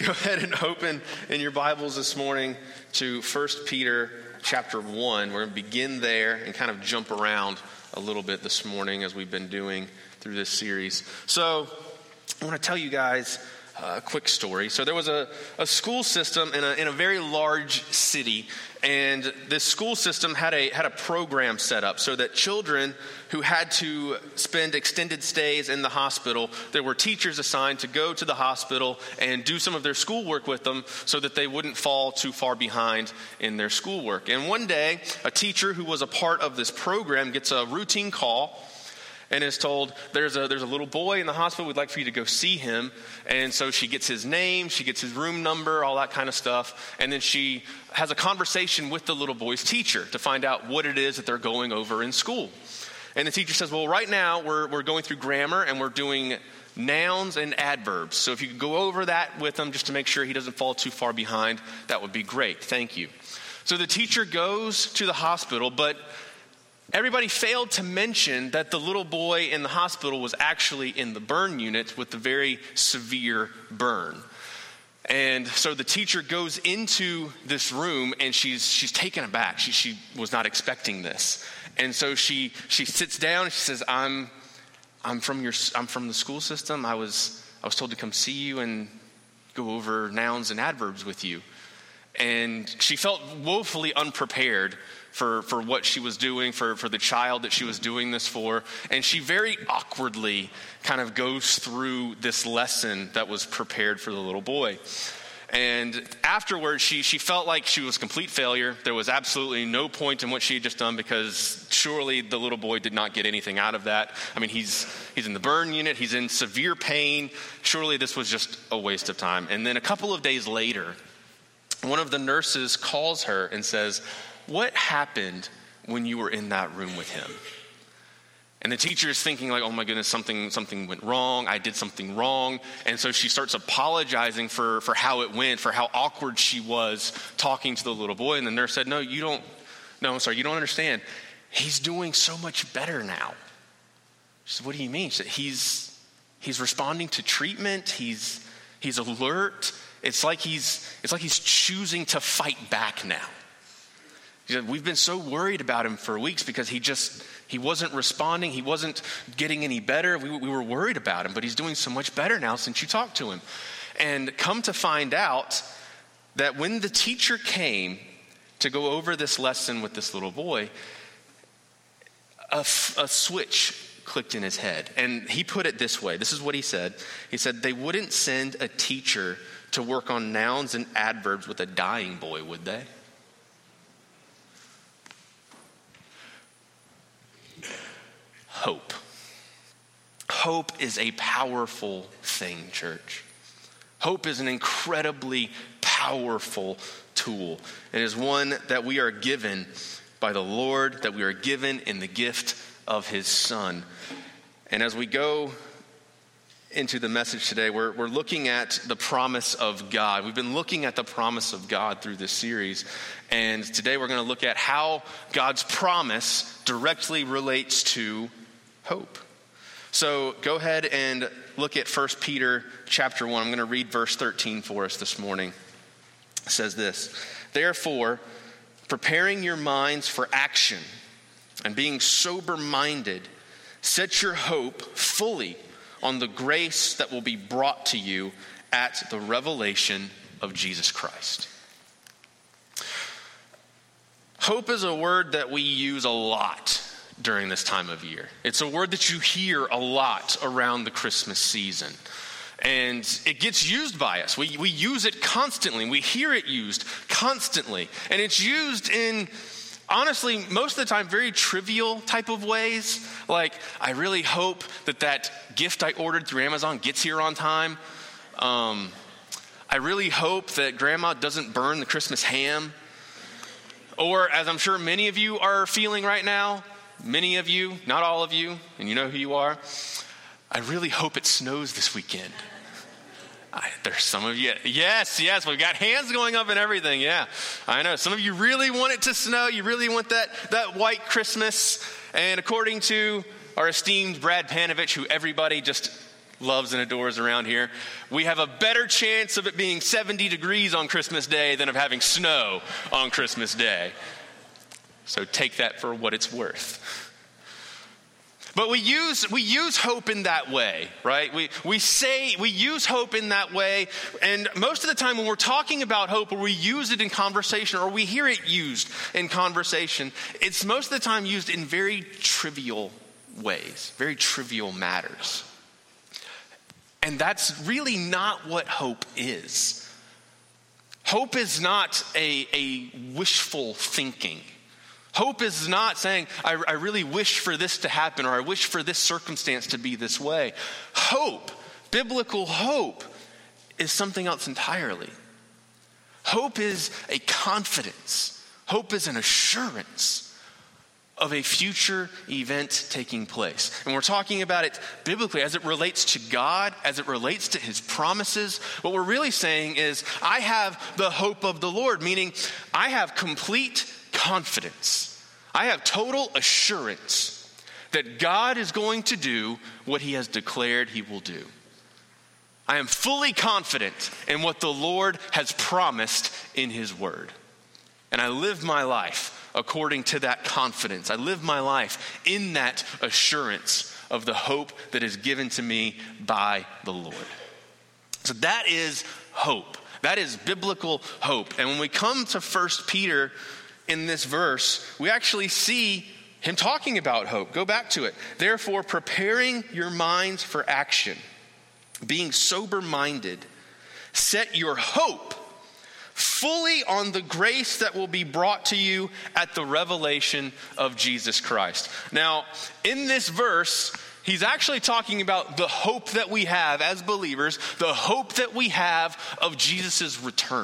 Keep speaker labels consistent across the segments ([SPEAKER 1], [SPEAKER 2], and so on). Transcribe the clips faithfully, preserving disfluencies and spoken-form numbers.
[SPEAKER 1] Go ahead and open in your Bibles this morning to First Peter chapter one. We're going to begin there and kind of jump around a little bit this morning as we've been doing through this series. So I want to tell you guys a quick story. So there was a, a school system in a, in a very large city, and this school system had a had a program set up so that children who had to spend extended stays in the hospital, there were teachers assigned to go to the hospital and do some of their schoolwork with them so that they wouldn't fall too far behind in their schoolwork. And one day, a teacher who was a part of this program gets a routine call and is told, there's a there's a little boy in the hospital, we'd like for you to go see him. And so she gets his name, she gets his room number, all that kind of stuff. And then she has a conversation with the little boy's teacher to find out what it is that they're going over in school. And the teacher says, well, right now we're we're going through grammar and we're doing nouns and adverbs. So if you could go over that with him just to make sure he doesn't fall too far behind, that would be great. Thank you. So the teacher goes to the hospital, but everybody failed to mention that the little boy in the hospital was actually in the burn unit with the very severe burn. And so the teacher goes into this room and she's she's taken aback. She she was not expecting this. And so she she sits down and she says, I'm I'm from your I'm from the school system. I was I was told to come see you and go over nouns and adverbs with you. And she felt woefully unprepared for, for what she was doing, for, for the child that she was doing this for. And she very awkwardly kind of goes through this lesson that was prepared for the little boy. And afterwards, she, she felt like she was a complete failure. There was absolutely no point in what she had just done because surely the little boy did not get anything out of that. I mean, he's he's in the burn unit. He's in severe pain. Surely this was just a waste of time. And then a couple of days later, one of the nurses calls her and says, what happened when you were in that room with him? And the teacher is thinking like, oh my goodness, something something went wrong. I did something wrong. And so she starts apologizing for, for how it went, for how awkward she was talking to the little boy. And the nurse said, no, you don't, no, I'm sorry, you don't understand. He's doing so much better now. She said, what do you mean? She said, he's, he's responding to treatment. He's, he's alert. It's like he's, it's like he's choosing to fight back now. She said, we've been so worried about him for weeks because he just, he wasn't responding. He wasn't getting any better. We, we were worried about him, but he's doing so much better now since you talked to him. And come to find out that when the teacher came to go over this lesson with this little boy, a, a switch clicked in his head. And he put it this way. This is what he said. He said, they wouldn't send a teacher to work on nouns and adverbs with a dying boy, would they? Hope. Hope is a powerful thing, church. Hope is an incredibly powerful tool. It is one that we are given by the Lord, that we are given in the gift of his Son. And as we go into the message today, we're, we're looking at the promise of God. We've been looking at the promise of God through this series. And today we're going to look at how God's promise directly relates to hope. So go ahead and look at First Peter chapter one. I'm going to read verse thirteen for us this morning. It says this, therefore, preparing your minds for action and being sober-minded, set your hope fully on the grace that will be brought to you at the revelation of Jesus Christ. Hope is a word that we use a lot during this time of year. It's a word that you hear a lot around the Christmas season. And it gets used by us. We, we use it constantly. We hear it used constantly. And it's used in, honestly, most of the time, very trivial type of ways. Like, I really hope that that gift I ordered through Amazon gets here on time. Um, I really hope that grandma doesn't burn the Christmas ham. Or, as I'm sure many of you are feeling right now, many of you, not all of you, and you know who you are, I really hope it snows this weekend. I, there's some of you, yes, yes, we've got hands going up and everything, yeah. I know, some of you really want it to snow, you really want that, that white Christmas, and according to our esteemed Brad Panovich, who everybody just loves and adores around here. We have a better chance of it being seventy degrees on Christmas Day than of having snow on Christmas Day. So take that for what it's worth. But we use we use hope in that way, right? We we say we use hope in that way, and most of the time when we're talking about hope, or we use it in conversation, or we hear it used in conversation, it's most of the time used in very trivial ways, very trivial matters. And that's really not what hope is. Hope is not a, a wishful thinking. Hope is not saying, I, I really wish for this to happen, or I wish for this circumstance to be this way. Hope, biblical hope, is something else entirely. Hope is a confidence. Hope is an assurance of a future event taking place. And we're talking about it biblically as it relates to God, as it relates to his promises. What we're really saying is, I have the hope of the Lord, meaning I have complete confidence. I have total assurance that God is going to do what he has declared he will do. I am fully confident in what the Lord has promised in his word. And I live my life according to that confidence. I live my life in that assurance of the hope that is given to me by the Lord. So that is hope. That is biblical hope. And when we come to First Peter in this verse, we actually see him talking about hope. Go back to it. Therefore, preparing your minds for action, being sober-minded, set your hope fully on the grace that will be brought to you at the revelation of Jesus Christ. Now, in this verse, he's actually talking about the hope that we have as believers, the hope that we have of Jesus' return.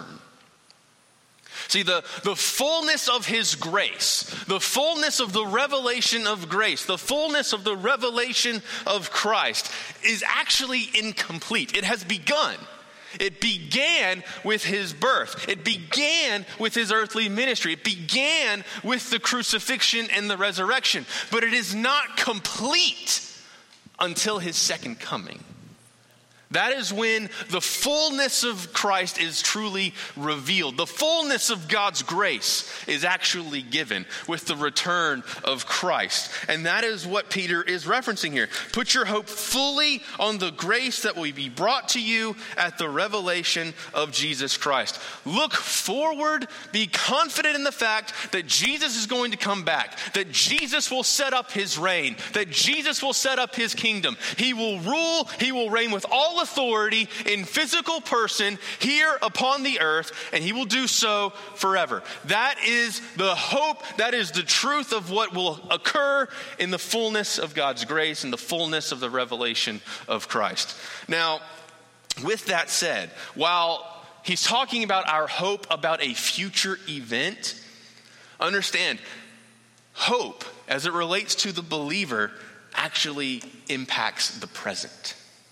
[SPEAKER 1] See, the, the fullness of his grace, the fullness of the revelation of grace, the fullness of the revelation of Christ is actually incomplete. It has begun. It began with his birth. It began with his earthly ministry. It began with the crucifixion and the resurrection. But it is not complete until his second coming. That is when the fullness of Christ is truly revealed. The fullness of God's grace is actually given with the return of Christ. And that is what Peter is referencing here. Put your hope fully on the grace that will be brought to you at the revelation of Jesus Christ. Look forward, be confident in the fact that Jesus is going to come back, that Jesus will set up his reign, that Jesus will set up his kingdom. He will rule, he will reign with all authority in physical person here upon the earth, and he will do so forever. That is the hope, that is the truth of what will occur in the fullness of God's grace and the fullness of the revelation of Christ. Now, with that said, while he's talking about our hope about a future event, understand, hope as it relates to the believer actually impacts the present.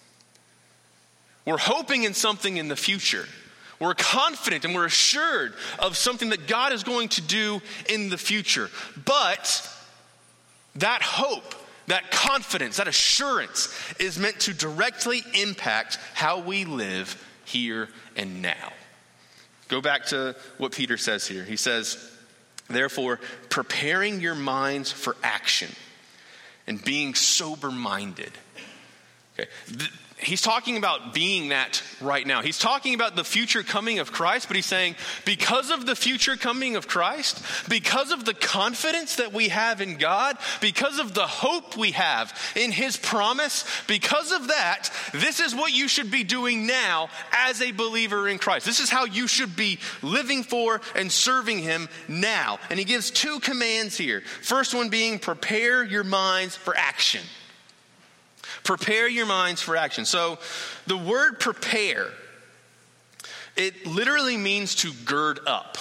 [SPEAKER 1] We're hoping in something in the future. We're confident and we're assured of something that God is going to do in the future. But that hope, that confidence, that assurance is meant to directly impact how we live here and now. Go back to what Peter says here. He says, therefore, preparing your minds for action and being sober-minded. Okay. Th- He's talking about being that right now. He's talking about the future coming of Christ, but he's saying because of the future coming of Christ, because of the confidence that we have in God, because of the hope we have in his promise, because of that, this is what you should be doing now as a believer in Christ. This is how you should be living for and serving him now. And he gives two commands here. First one being prepare your minds for action. Prepare your minds for action. So the word prepare, it literally means to gird up.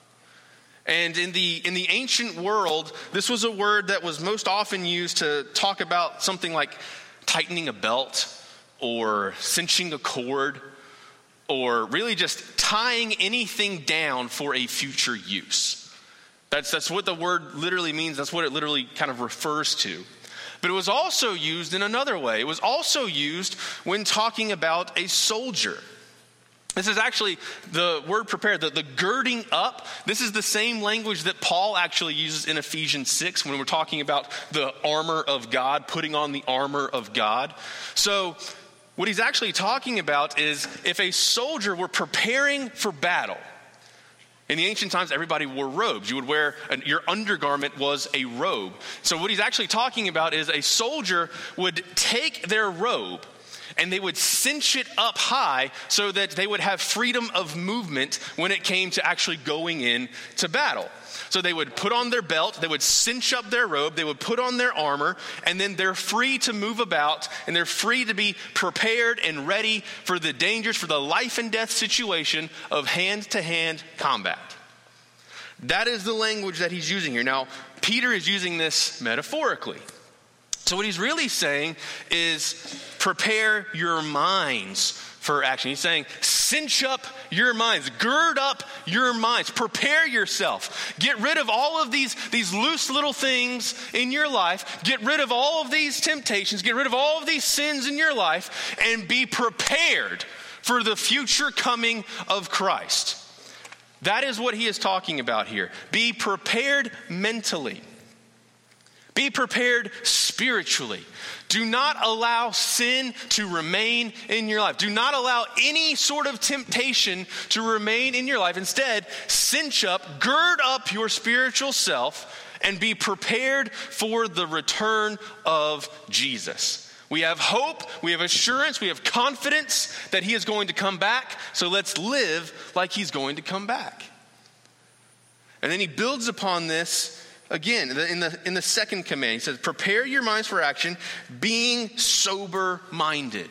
[SPEAKER 1] And in the in the ancient world, this was a word that was most often used to talk about something like tightening a belt or cinching a cord or really just tying anything down for a future use. That's, that's what the word literally means. That's what it literally kind of refers to. But it was also used in another way. It was also used when talking about a soldier. This is actually the word prepared, the, the girding up. This is the same language that Paul actually uses in Ephesians six when we're talking about the armor of God, putting on the armor of God. So what he's actually talking about is if a soldier were preparing for battle. In the ancient times, everybody wore robes. You would wear, your undergarment was a robe. So what he's actually talking about is a soldier would take their robe and they would cinch it up high so that they would have freedom of movement when it came to actually going in to battle. So they would put on their belt, they would cinch up their robe, they would put on their armor, and then they're free to move about, and they're free to be prepared and ready for the dangers, for the life and death situation of hand-to-hand combat. That is the language that he's using here. Now, Peter is using this metaphorically. So what he's really saying is prepare your minds for action. He's saying, cinch up your minds, gird up your minds, prepare yourself. Get rid of all of these, these loose little things in your life. Get rid of all of these temptations. Get rid of all of these sins in your life and be prepared for the future coming of Christ. That is what he is talking about here. Be prepared mentally. Be prepared spiritually. Do not allow sin to remain in your life. Do not allow any sort of temptation to remain in your life. Instead, cinch up, gird up your spiritual self, and be prepared for the return of Jesus. We have hope, we have assurance, we have confidence that he is going to come back. So let's live like he's going to come back. And then he builds upon this again, in the in the second command. He says, prepare your minds for action, being sober-minded.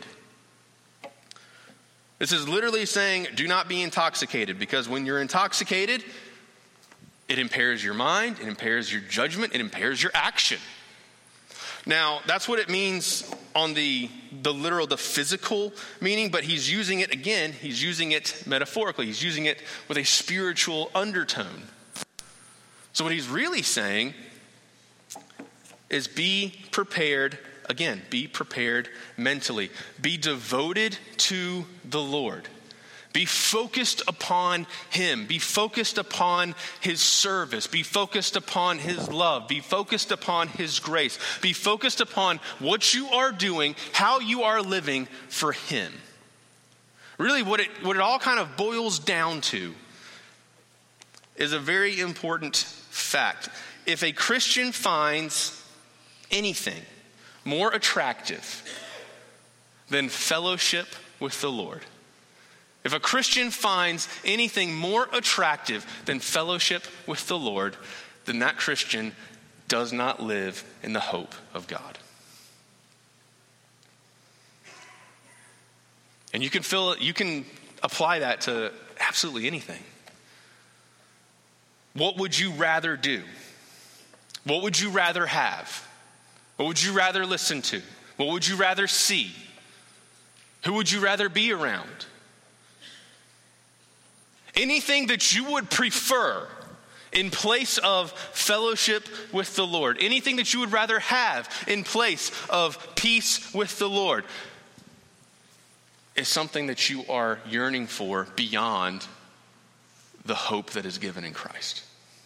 [SPEAKER 1] This is literally saying, do not be intoxicated, because when you're intoxicated, it impairs your mind, it impairs your judgment, it impairs your action. Now, that's what it means on the, the literal, the physical meaning, but he's using it, again, he's using it metaphorically. He's using it with a spiritual undertone. So what he's really saying is be prepared, again, be prepared mentally. Be devoted to the Lord. Be focused upon him. Be focused upon his service. Be focused upon his love. Be focused upon his grace. Be focused upon what you are doing, how you are living for him. Really what it, what it all kind of boils down to is a very important fact. If a Christian finds anything more attractive than fellowship with the Lord, if a Christian finds anything more attractive than fellowship with the Lord, then that Christian does not live in the hope of God. And you can feel you can apply that to absolutely anything. What would you rather do? What would you rather have? What would you rather listen to? What would you rather see? Who would you rather be around? Anything that you would prefer in place of fellowship with the Lord. Anything that you would rather have in place of peace with the Lord is something that you are yearning for beyond the hope that is given in Christ.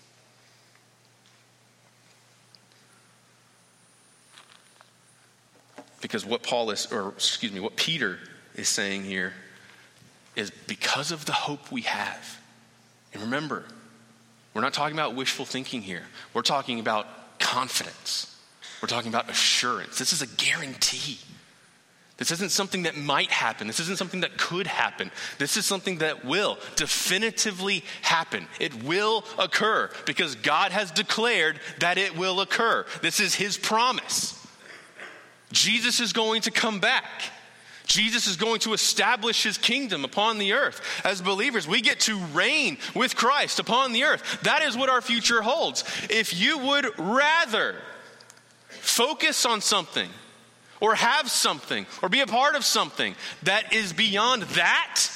[SPEAKER 1] Because what Paul is, or excuse me, what Peter is saying here is because of the hope we have. And remember, we're not talking about wishful thinking here. We're talking about confidence. We're talking about assurance. This is a guarantee. This isn't something that might happen. This isn't something that could happen. This is something that will definitively happen. It will occur because God has declared that it will occur. This is his promise. Jesus is going to come back. Jesus is going to establish his kingdom upon the earth. As believers, we get to reign with Christ upon the earth. That is what our future holds. If you would rather focus on something or have something, or be a part of something that is beyond that,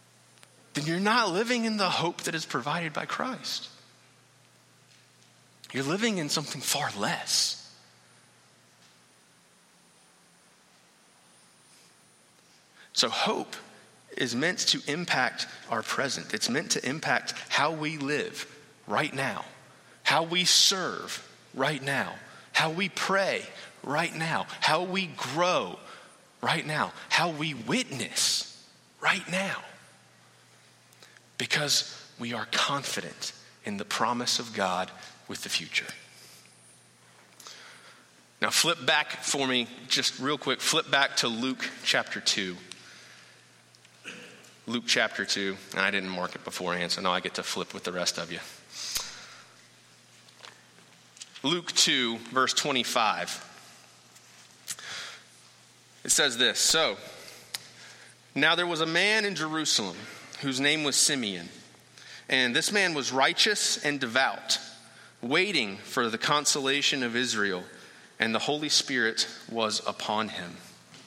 [SPEAKER 1] then you're not living in the hope that is provided by Christ. You're living in something far less. So hope is meant to impact our present. It's meant to impact how we live right now, how we serve right now, how we pray right now, how we grow right now, how we witness right now. Because we are confident in the promise of God with the future. Now flip back for me, just real quick, flip back to Luke chapter two. Luke chapter two, and I didn't mark it beforehand, so now I get to flip with the rest of you. Luke two, verse twenty-five. It says this, so, now there was a man in Jerusalem whose name was Simeon, and this man was righteous and devout, waiting for the consolation of Israel, and the Holy Spirit was upon him.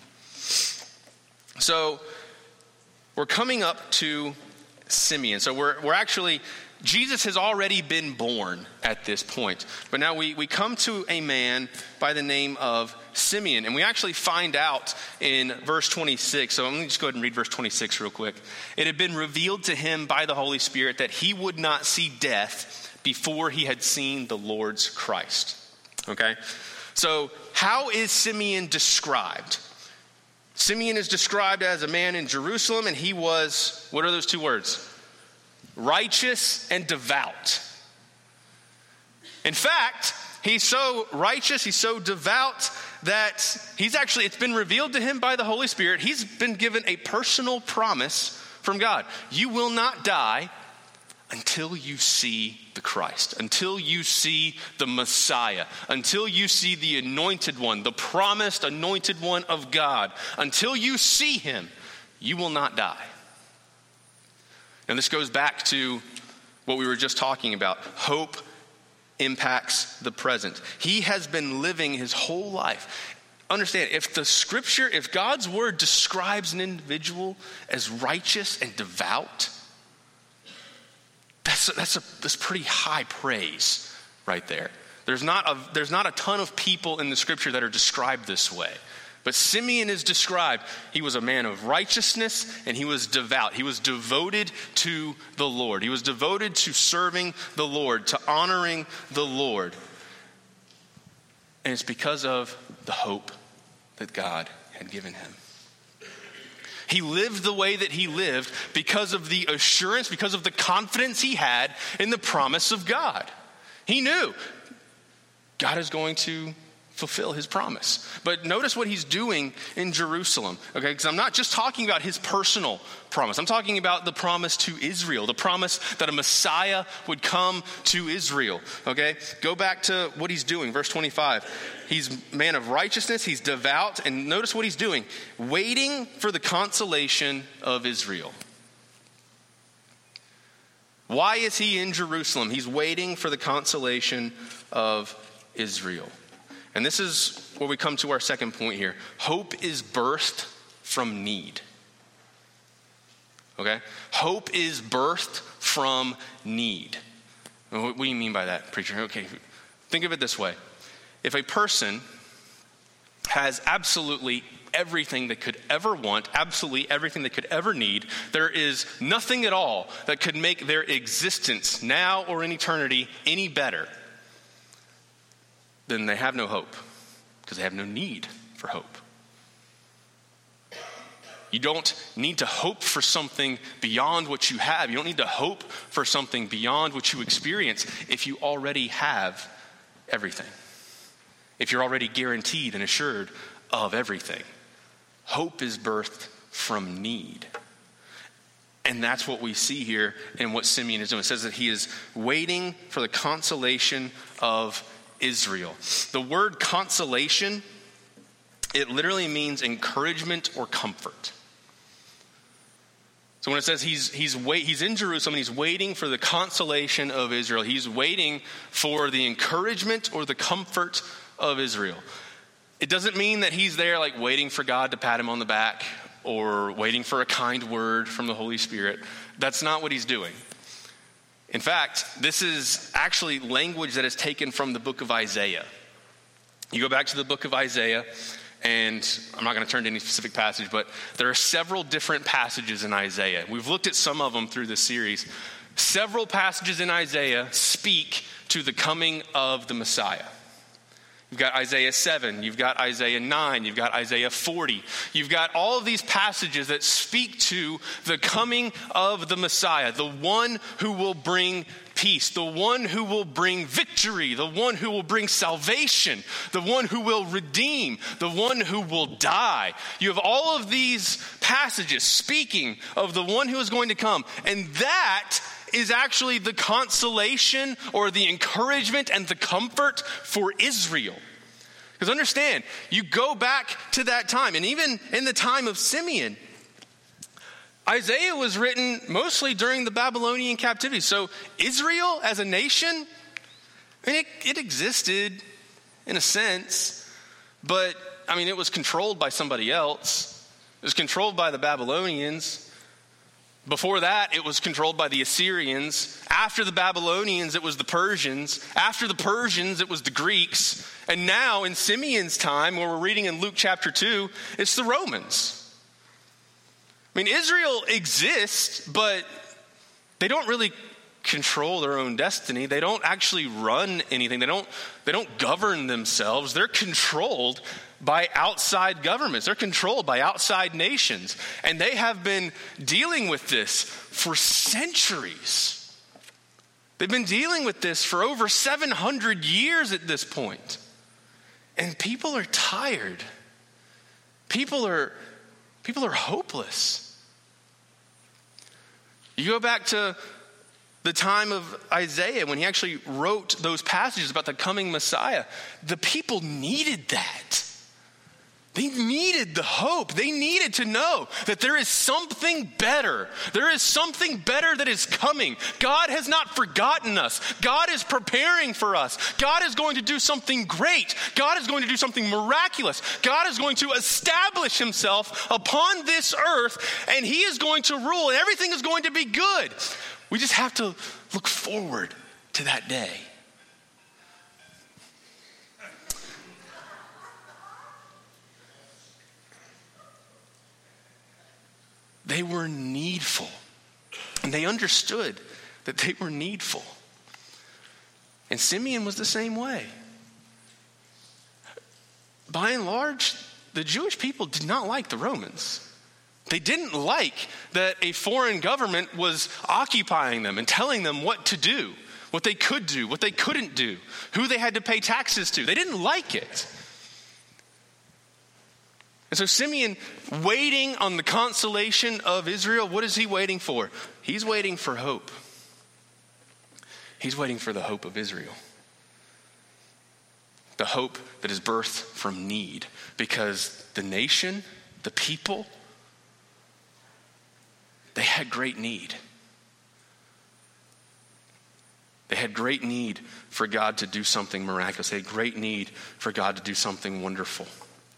[SPEAKER 1] So, we're coming up to Simeon. So we're we're actually, Jesus has already been born at this point. But now we, we come to a man by the name of Simeon. And we actually find out in verse twenty-six. So let me just go ahead and read verse twenty-six real quick. It had been revealed to him by the Holy Spirit that he would not see death before he had seen the Lord's Christ. Okay? So how is Simeon described? Simeon is described as a man in Jerusalem, and he was, what are those two words? Righteous and devout. In fact, he's so righteous, he's so devout that he's actually, it's been revealed to him by the Holy Spirit. He's been given a personal promise from God. You will not die until you see the Christ, until you see the Messiah, until you see the anointed one, the promised anointed one of God. Until you see him, you will not die. And this goes back to what we were just talking about. Hope impacts the present. He has been living his whole life. Understand, if the scripture, if God's word describes an individual as righteous and devout, That's a, that's a that's pretty high praise right there. There's not a there's not a ton of people in the scripture that are described this way. But Simeon is described. He was a man of righteousness and he was devout. He was devoted to the Lord. He was devoted to serving the Lord, to honoring the Lord. And it's because of the hope that God had given him. He lived the way that he lived because of the assurance, because of the confidence he had in the promise of God. He knew God is going to fulfill his promise. But notice what he's doing in Jerusalem, okay? Because I'm not just talking about his personal promise. I'm talking about the promise to Israel, the promise that a Messiah would come to Israel, okay? Go back to what he's doing, verse twenty-five. He's a man of righteousness, he's devout, and notice what he's doing, waiting for the consolation of Israel. Why is he in Jerusalem? He's waiting for the consolation of Israel. And this is where we come to our second point here. Hope is birthed from need. Okay? Hope is birthed from need. What do you mean by that, preacher? Okay, think of it this way. If a person has absolutely everything they could ever want, absolutely everything they could ever need, there is nothing at all that could make their existence now or in eternity any better, then they have no hope because they have no need for hope. You don't need to hope for something beyond what you have. You don't need to hope for something beyond what you experience if you already have everything. If you're already guaranteed and assured of everything. Hope is birthed from need. And that's what we see here in what Simeon is doing. It says that he is waiting for the consolation of Israel. The word consolation, it literally means encouragement or comfort. So when it says he's he's wait he's in Jerusalem and he's waiting for the consolation of Israel, he's waiting for the encouragement or the comfort of Israel. It doesn't mean that he's there like waiting for God to pat him on the back or waiting for a kind word from the Holy Spirit. That's not what he's doing. In fact, this is actually language that is taken from the book of Isaiah. You go back to the book of Isaiah, and I'm not going to turn to any specific passage, but there are several different passages in Isaiah. We've looked at some of them through this series. Several passages in Isaiah speak to the coming of the Messiah. You've got Isaiah seven, you've got Isaiah nine, you've got Isaiah forty. You've got all of these passages that speak to the coming of the Messiah, the one who will bring peace, the one who will bring victory, the one who will bring salvation, the one who will redeem, the one who will die. You have all of these passages speaking of the one who is going to come, and that is actually the consolation or the encouragement and the comfort for Israel. Because understand, you go back to that time, and even in the time of Simeon, Isaiah was written mostly during the Babylonian captivity. So Israel as a nation, I mean, it, it existed in a sense, but I mean, it was controlled by somebody else. It was controlled by the Babylonians. Before that, it was controlled by the Assyrians. After the Babylonians, it was the Persians. After the Persians, it was the Greeks. And now, in Simeon's time, where we're reading in Luke chapter two, it's the Romans. I mean, Israel exists, but they don't really control their own destiny. They don't actually run anything. They don't, they don't govern themselves. They're controlled by outside governments. They're controlled by outside nations. And they have been dealing with this for centuries. They've been dealing with this for over seven hundred years at this point. And people are tired. People are, people are hopeless. You go back to the time of Isaiah when he actually wrote those passages about the coming Messiah. The people needed that. They needed the hope. They needed to know that there is something better. There is something better that is coming. God has not forgotten us. God is preparing for us. God is going to do something great. God is going to do something miraculous. God is going to establish himself upon this earth, and he is going to rule, and everything is going to be good. We just have to look forward to that day. They were needful. And they understood that they were needful. And Simeon was the same way. By and large, the Jewish people did not like the Romans. They didn't like that a foreign government was occupying them and telling them what to do, what they could do, what they couldn't do, who they had to pay taxes to. They didn't like it. And so Simeon, waiting on the consolation of Israel, what is he waiting for? He's waiting for hope. He's waiting for the hope of Israel. The hope that is birthed from need. Because the nation, the people, they had great need. They had great need for God to do something miraculous. They had great need for God to do something wonderful.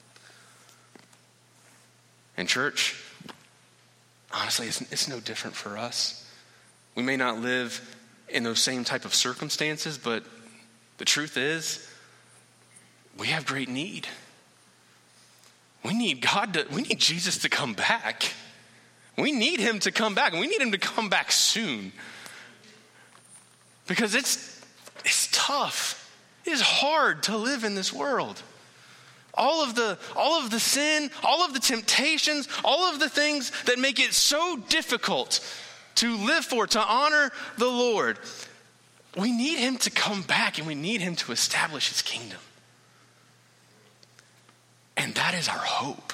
[SPEAKER 1] And church, honestly, it's, it's no different for us. We may not live in those same type of circumstances, but the truth is, we have great need. We need God to, we need Jesus to come back. We need him to come back, and we need him to come back soon. Because it's, it's tough. It is hard to live in this world. All of the all of the sin, all of the temptations, all of the things that make it so difficult to live for, to honor the Lord. We need him to come back, and we need him to establish his kingdom. And that is our hope.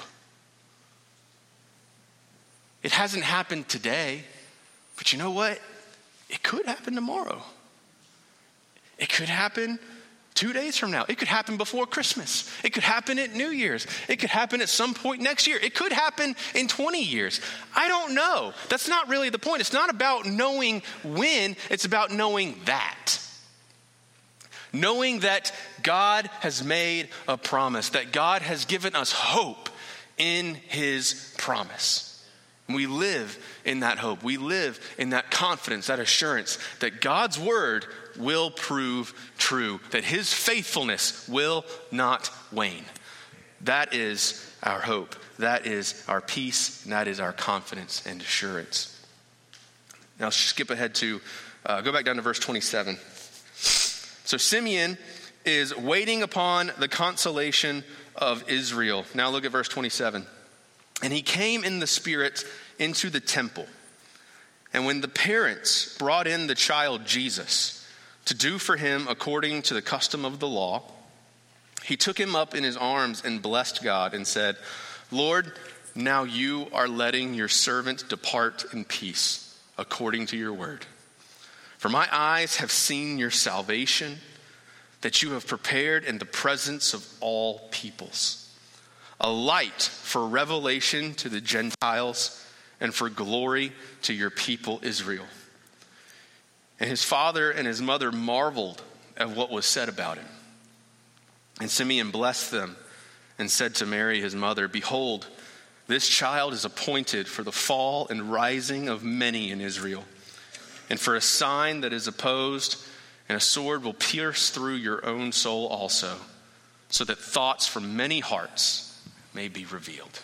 [SPEAKER 1] It hasn't happened today, but you know what? It could happen tomorrow. It could happen two days from now. It could happen before Christmas. It could happen at New Year's. It could happen at some point next year. It could happen in twenty years. I don't know. That's not really the point. It's not about knowing when. It's about knowing that. Knowing that God has made a promise, that God has given us hope in his promise. We live in that hope. We live in that confidence, that assurance that God's word will prove true, that his faithfulness will not wane. That is our hope. That is our peace. And that is our confidence and assurance. Now skip ahead to, uh, go back down to verse twenty-seven. So Simeon is waiting upon the consolation of Israel. Now look at verse twenty-seven. And he came in the Spirit into the temple. And when the parents brought in the child Jesus to do for him according to the custom of the law, he took him up in his arms and blessed God and said, Lord, now you are letting your servant depart in peace according to your word. For my eyes have seen your salvation that you have prepared in the presence of all peoples, a light for revelation to the Gentiles and for glory to your people Israel. And his father and his mother marveled at what was said about him. And Simeon blessed them and said to Mary his mother, Behold, this child is appointed for the fall and rising of many in Israel, and for a sign that is opposed, and a sword will pierce through your own soul also, so that thoughts from many hearts may be revealed.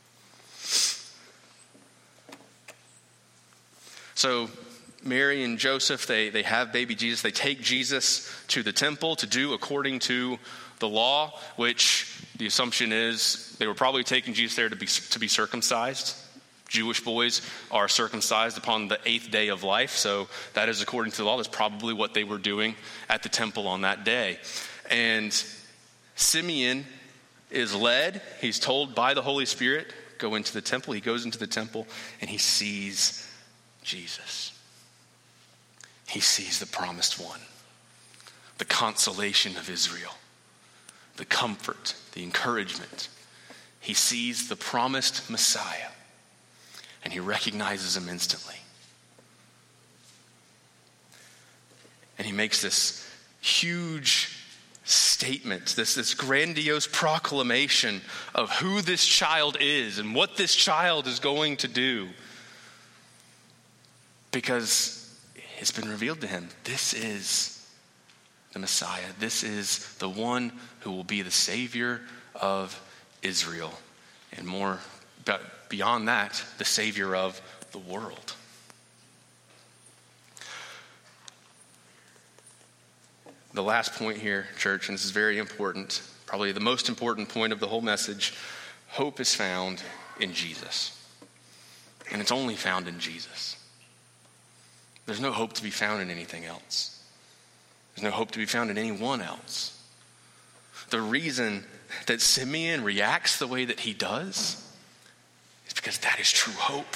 [SPEAKER 1] So Mary and Joseph, they, they have baby Jesus. They take Jesus to the temple to do according to the law, which the assumption is they were probably taking Jesus there to be to be circumcised. Jewish boys are circumcised upon the eighth day of life, so that is according to the law. That's probably what they were doing at the temple on that day. And Simeon is led, he's told by the Holy Spirit, go into the temple. He goes into the temple and he sees Jesus. He sees the promised one, the consolation of Israel, the comfort, the encouragement. He sees the promised Messiah and he recognizes him instantly. And he makes this huge statement, this, this grandiose proclamation of who this child is and what this child is going to do. Because it's been revealed to him, this is the Messiah. This is the one who will be the Savior of Israel. And more, but beyond that, the Savior of the world. The last point here, church, and this is very important, probably the most important point of the whole message, hope is found in Jesus. And it's only found in Jesus. There's no hope to be found in anything else. There's no hope to be found in anyone else. The reason that Simeon reacts the way that he does is because that is true hope.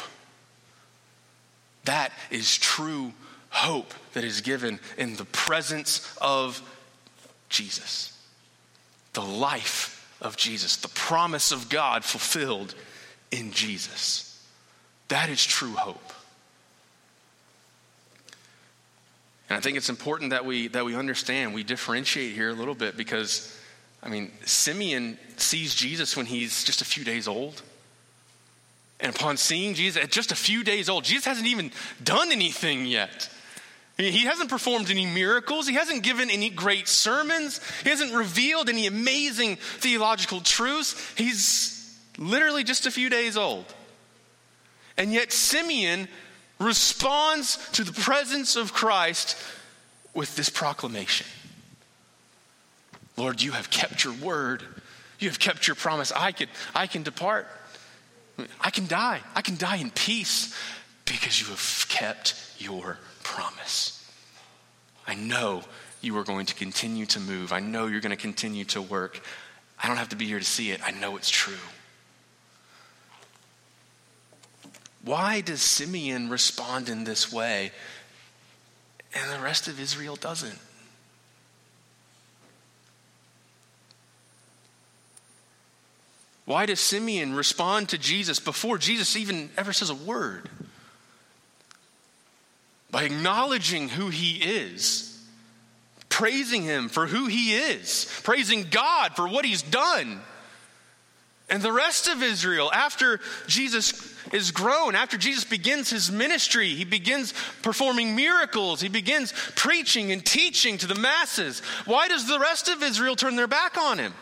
[SPEAKER 1] That is true hope that is given in the presence of Jesus. The life of Jesus. The promise of God fulfilled in Jesus. That is true hope. And I think it's important that we that we understand, we differentiate here a little bit because, I mean, Simeon sees Jesus when he's just a few days old. And upon seeing Jesus at just a few days old, Jesus hasn't even done anything yet. He hasn't performed any miracles. He hasn't given any great sermons. He hasn't revealed any amazing theological truths. He's literally just a few days old. And yet Simeon responds to the presence of Christ with this proclamation. Lord, you have kept your word. You have kept your promise. I can, I can depart. I can die. I can die in peace because you have kept your promise. I know you are going to continue to move. I know you're going to continue to work. I don't have to be here to see it. I know it's true. Why does Simeon respond in this way and the rest of Israel doesn't? Why does Simeon respond to Jesus before Jesus even ever says a word? By acknowledging who he is, praising him for who he is, praising God for what he's done. And the rest of Israel, after Jesus is grown, after Jesus begins his ministry, he begins performing miracles, he begins preaching and teaching to the masses. Why does the rest of Israel turn their back on him?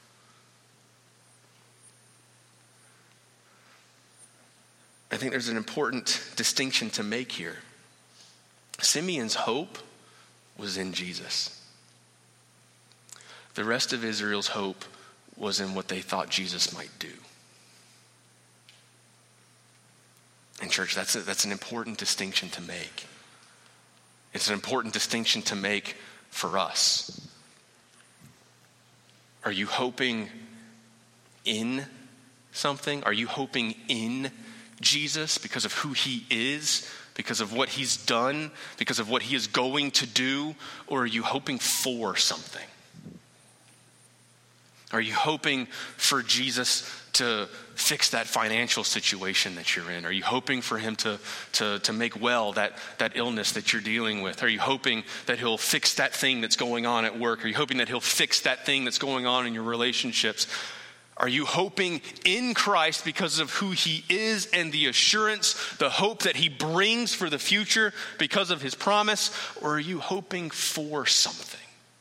[SPEAKER 1] I think there's an important distinction to make here. Simeon's hope was in Jesus. The rest of Israel's hope was in what they thought Jesus might do. And church, that's a, that's an important distinction to make. It's an important distinction to make for us. Are you hoping in something? Are you hoping in Jesus because of who he is, because of what he's done, because of what he is going to do? Or are you hoping for something? Are you hoping for Jesus to fix that financial situation that you're in? Are you hoping for him to, to, to make well that, that illness that you're dealing with? Are you hoping that he'll fix that thing that's going on at work? Are you hoping that he'll fix that thing that's going on in your relationships? Are you hoping in Christ because of who he is and the assurance, the hope that he brings for the future because of his promise? Or are you hoping for something?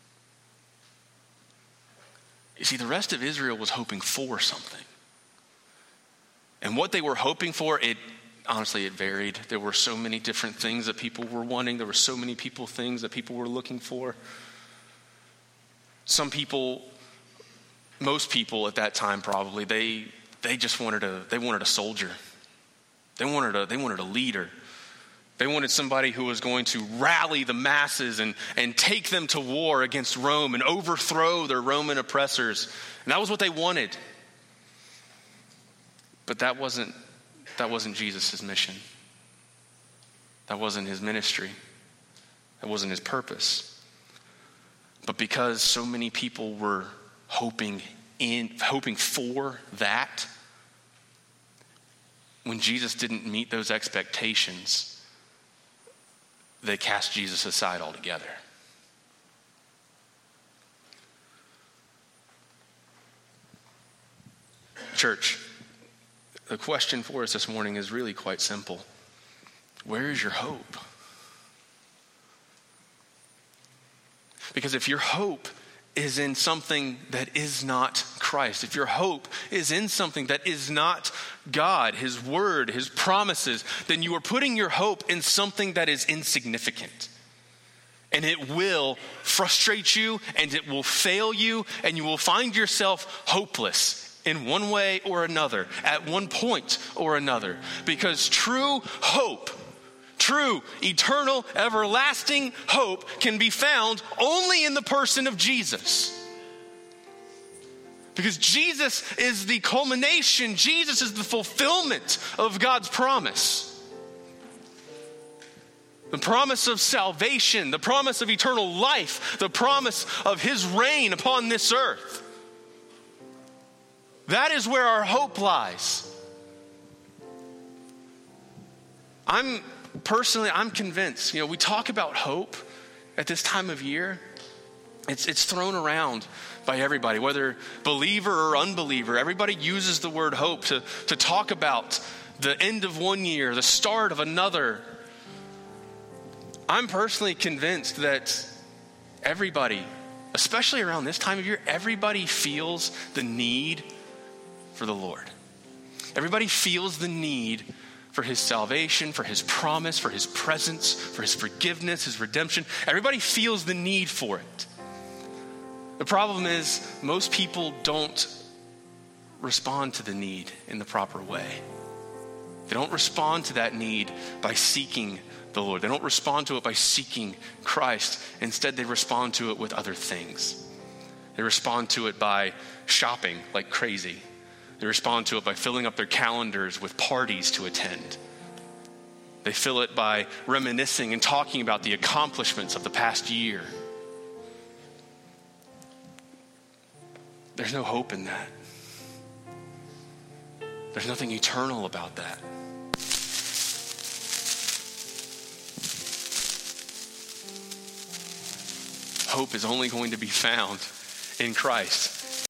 [SPEAKER 1] You see, the rest of Israel was hoping for something. And what they were hoping for, it honestly, it varied. There were so many different things that people were wanting. There were so many people, things that people were looking for. Some people, most people at that time probably, they they just wanted a they wanted a soldier. They wanted a they wanted a leader. They wanted somebody who was going to rally the masses and, and take them to war against Rome and overthrow their Roman oppressors. And that was what they wanted. But that wasn't that wasn't Jesus' mission. That wasn't his ministry. That wasn't his purpose. But because so many people were hoping in hoping for that, when Jesus didn't meet those expectations, they cast Jesus aside altogether. Church, the question for us this morning is really quite simple. Where is your hope? Because if your hope is in something that is not Christ, if your hope is in something that is not God, his word, his promises, then you are putting your hope in something that is insignificant. And it will frustrate you, and it will fail you, and you will find yourself hopeless in one way or another, at one point or another. Because true hope, true, eternal, everlasting hope can be found only in the person of Jesus. Because Jesus is the culmination, Jesus is the fulfillment of God's promise. The promise of salvation, the promise of eternal life, the promise of his reign upon this earth. That is where our hope lies. I'm personally, I'm convinced, you know, we talk about hope at this time of year. It's it's thrown around by everybody, whether believer or unbeliever. Everybody uses the word hope to, to talk about the end of one year, the start of another. I'm personally convinced that everybody, especially around this time of year, everybody feels the need for the Lord. Everybody feels the need for his salvation, for his promise, for his presence, for his forgiveness, his redemption. Everybody feels the need for it. The problem is most people don't respond to the need in the proper way. They don't respond to that need by seeking the Lord. They don't respond to it by seeking Christ. Instead, they respond to it with other things. They respond to it by shopping like crazy. They respond to it by filling up their calendars with parties to attend. They fill it by reminiscing and talking about the accomplishments of the past year. There's no hope in that. There's nothing eternal about that. Hope is only going to be found in Christ.